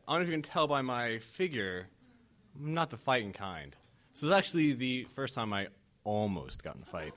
I don't know if you can tell by my figure, I'm not the fighting kind. So it's actually the first time I almost got in a fight.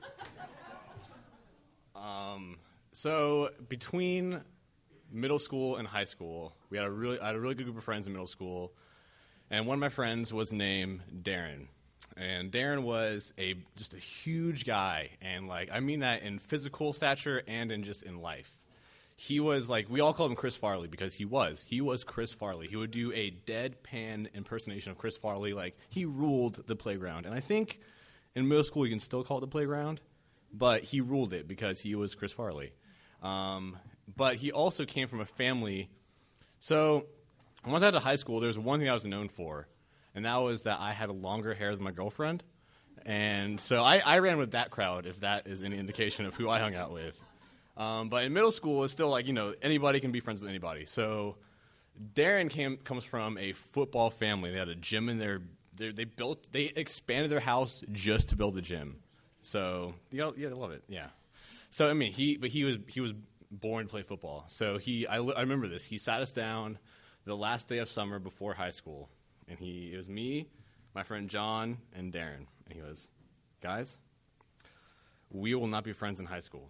So between middle school and high school, I had a really good group of friends in middle school, and one of my friends was named Darren. And Darren was just a huge guy, and I mean that in physical stature and in life. He was we all called him Chris Farley because he was Chris Farley. He would do a deadpan impersonation of Chris Farley. He ruled the playground. And I think in middle school you can still call it the playground, but he ruled it because he was Chris Farley. But he also came from a family. So once I got to high school, there was one thing I was known for, and that was that I had longer hair than my girlfriend. And so I ran with that crowd, if that is any indication of who I hung out with. But in middle school, it's still anybody can be friends with anybody. So Darren comes from a football family. They had a gym in they expanded their house just to build a gym. So you love it, yeah. So I mean, he was born to play football. So I remember this. He sat us down the last day of summer before high school, and it was me, my friend John, and Darren. And he goes, "Guys, we will not be friends in high school."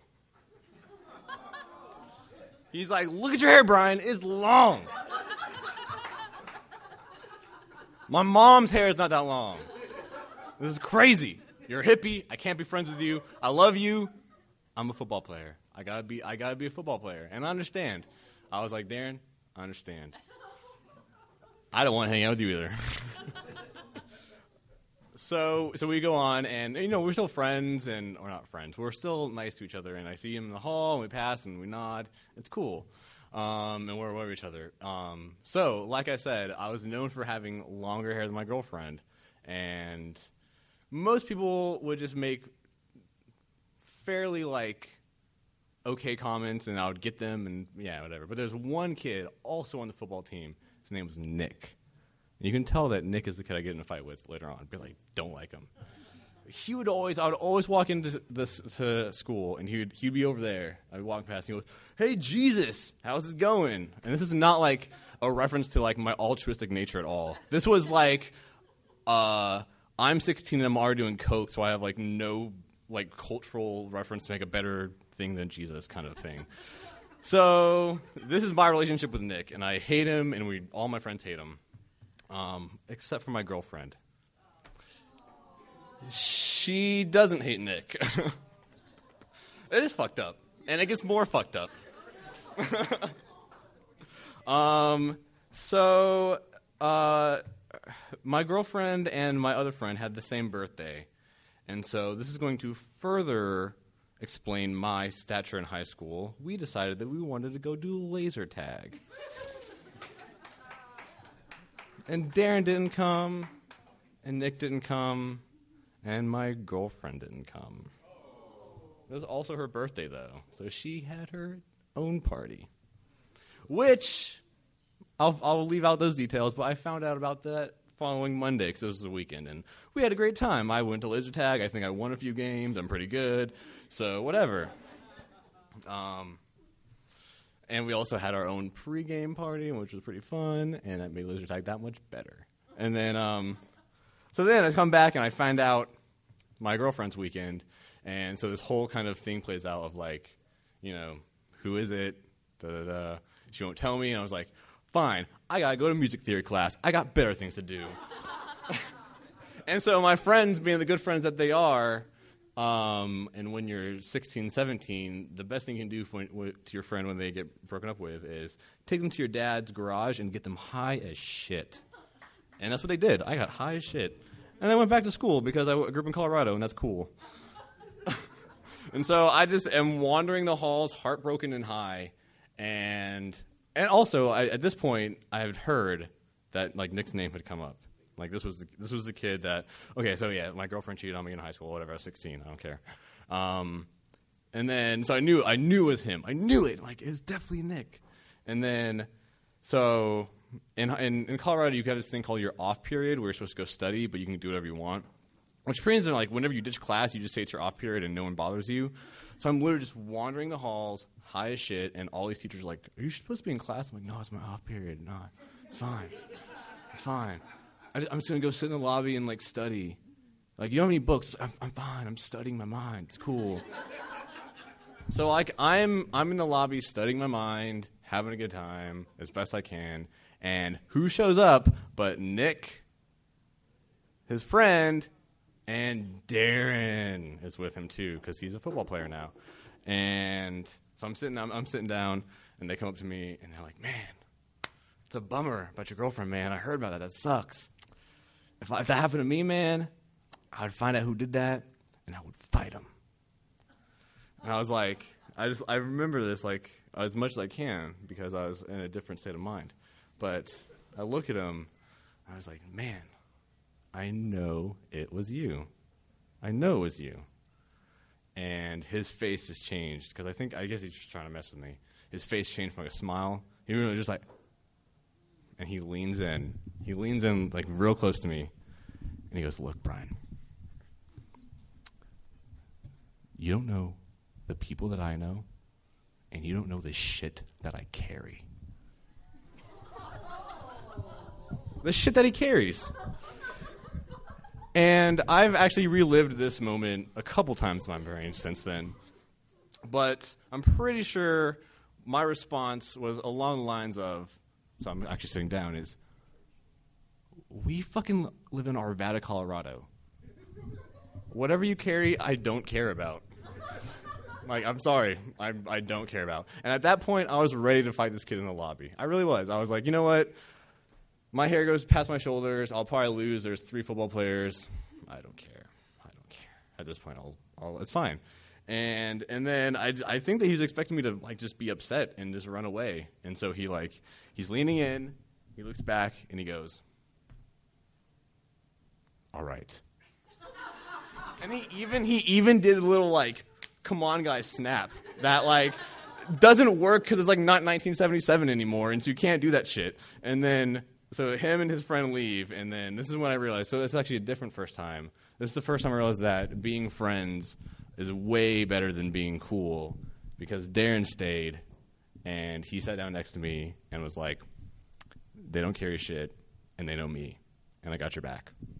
He's like, "Look at your hair, Brian. It's long. My mom's hair is not that long. This is crazy. You're a hippie. I can't be friends with you. I love you. I'm a football player. I gotta be a football player." And I understand. I was like, "Darren, I understand. I don't want to hang out with you either." So we go on, and we're still friends, or not friends. We're still nice to each other, and I see him in the hall, and we pass, and we nod. It's cool, and we're aware of each other. So, like I said, I was known for having longer hair than my girlfriend, and most people would just make fairly okay comments, and I would get them, and yeah, whatever. But there's one kid also on the football team. His name was Nick. You can tell that Nick is the kid I get in a fight with later on. Be don't like him. I would always walk into to school, and he'd be over there. I'd walk past, and he goes, "Hey, Jesus, how's it going?" And this is not a reference to my altruistic nature at all. This was I'm 16 and I'm already doing coke, so I have no cultural reference to make a better thing than Jesus kind of thing. So this is my relationship with Nick, and I hate him, and all my friends hate him. Except for my girlfriend. She doesn't hate Nick. It is fucked up. And it gets more fucked up. My girlfriend and my other friend had the same birthday. And so this is going to further explain my stature in high school. We decided that we wanted to go do laser tag. And Darren didn't come, and Nick didn't come, and my girlfriend didn't come. It was also her birthday, though, so she had her own party. Which, I'll leave out those details, but I found out about that following Monday, because it was the weekend, and we had a great time. I went to laser tag. I think I won a few games. I'm pretty good, so whatever. And we also had our own pregame party, which was pretty fun, and that made laser tag that much better. And then, so then I come back and I find out my girlfriend's weekend, and so this whole kind of thing plays out of who is it? Da-da-da. She won't tell me, and I was like, fine, I gotta go to music theory class. I got better things to do. And so my friends, being the good friends that they are, and when you're 16, 17, the best thing you can do to your friend when they get broken up with is take them to your dad's garage and get them high as shit. And that's what they did. I got high as shit. And I went back to school because I grew up in Colorado, and that's cool. And so I just am wandering the halls, heartbroken and high. And also, at this point, I had heard that Nick's name had come up. This was the kid that, okay, so yeah, my girlfriend cheated on me in high school, whatever, I was 16, I don't care. And then, so I knew it was him. I knew it, it was definitely Nick. And then, so, in Colorado, you have this thing called your off period, where you're supposed to go study, but you can do whatever you want. Which means that, whenever you ditch class, you just say it's your off period and no one bothers you. So I'm literally just wandering the halls, high as shit, and all these teachers are like, are you supposed to be in class? I'm like, no, it's my off period. No, It's fine. It's fine. I'm just going to go sit in the lobby and, like, study. Like, you don't have any books. I'm fine. I'm studying my mind. It's cool. So, like, I'm in the lobby studying my mind, having a good time as best I can. And who shows up but Nick, his friend, and Darren is with him, too, because he's a football player now. And so I'm sitting down, and they come up to me, and they're like, man, it's a bummer about your girlfriend, man. I heard about that. That sucks. If that happened to me, man, I would find out who did that, and I would fight him. And I was like, I remember this, like, as much as I can, because I was in a different state of mind. But I look at him, and I was like, man, I know it was you. I know it was you. And his face just changed, because I guess he's just trying to mess with me. His face changed from like a smile. He was just like, and he leans in. He leans in like real close to me, and he goes, look, Brian, you don't know the people that I know, and you don't know the shit that I carry. The shit that he carries. And I've actually relived this moment a couple times in my brain since then. But I'm pretty sure my response was along the lines of, so I'm actually sitting down, is, we fucking live in Arvada, Colorado. Whatever you carry, I don't care about. Like, I'm sorry, I don't care about. And at that point, I was ready to fight this kid in the lobby. I really was. I was like, you know what? My hair goes past my shoulders. I'll probably lose. There's 3 football players. I don't care. At this point, it's fine. And then I think that he was expecting me to like just be upset and just run away. And so he's leaning in. He looks back and he goes, "All right." And he even did a little like, "Come on, guys, snap." That like doesn't work because it's like not 1977 anymore, and so you can't do that shit. And then. So him and his friend leave, and then this is when I realized, so it's actually a different first time. This is the first time I realized that being friends is way better than being cool, because Darren stayed, and he sat down next to me and was like, they don't carry shit, and they know me, and I got your back.